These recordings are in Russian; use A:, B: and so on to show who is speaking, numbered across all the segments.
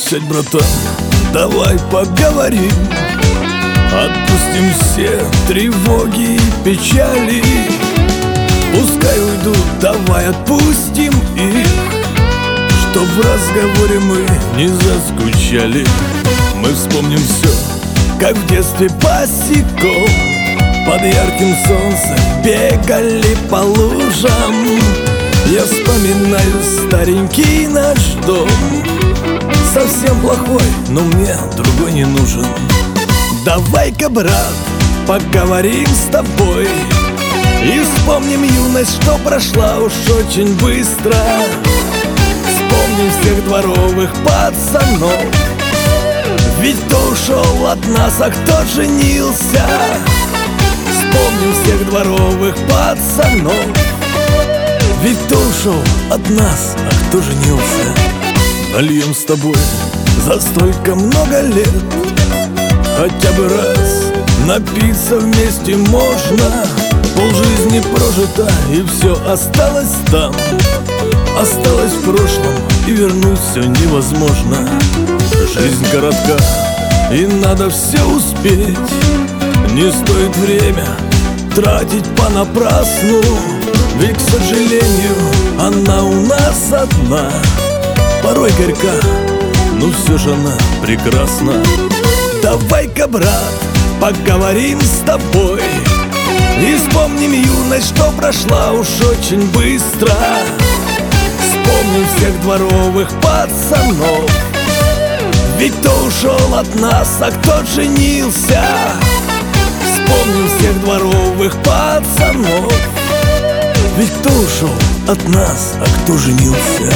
A: Присядь, братан, давай поговорим. Отпустим все тревоги и печали. Пускай уйдут, давай отпустим их, чтоб в разговоре мы не заскучали. Мы вспомним все, как в детстве босиком под ярким солнцем бегали по лужам. Я вспоминаю старенький наш дом, совсем плохой, но мне другой не нужен. Давай-ка, брат, поговорим с тобой и вспомним юность, что прошла уж очень быстро. Вспомним всех дворовых пацанов, ведь кто ушел от нас, а кто женился. Вспомним всех дворовых пацанов, ведь кто ушел от нас, а кто женился. Нальем с тобой за столько много лет, хотя бы раз напиться вместе можно. Полжизни прожита, и все осталось там, осталось в прошлом, и вернуть все невозможно. Жизнь коротка, и надо все успеть. Не стоит время тратить понапрасну, ведь, к сожалению, она у нас одна. Порой горька, но все же она прекрасна. Давай-ка, брат, поговорим с тобой и вспомним юность, что прошла уж очень быстро. Вспомним всех дворовых пацанов, ведь кто ушел от нас, а кто женился. Вспомним всех дворовых пацанов, ведь кто ушел от нас, а кто женился.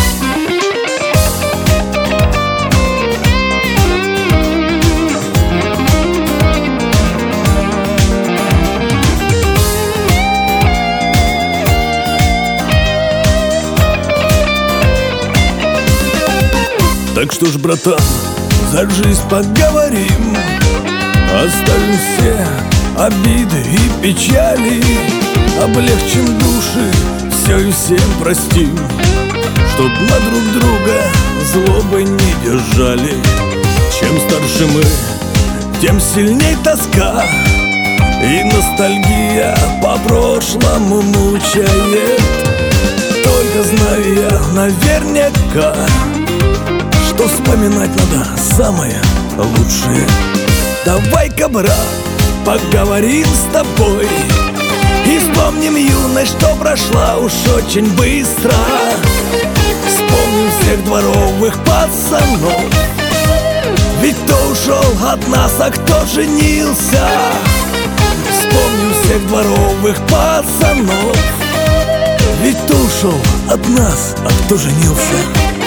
A: Так что ж, братан, за жизнь поговорим, оставим все обиды и печали, облегчим души, все и всем простим, чтоб на друг друга злобы не держали. Чем старше мы, тем сильней тоска, и ностальгия по прошлому мучает. Только знаю я наверняка, что вспоминать надо самое лучшее. Давай-ка, брат, поговорим с тобой и вспомним юность, что прошла уж очень быстро. Вспомним всех дворовых пацанов, ведь кто ушел от нас, а кто женился. Вспомним всех дворовых пацанов, ведь кто ушел от нас, а кто женился.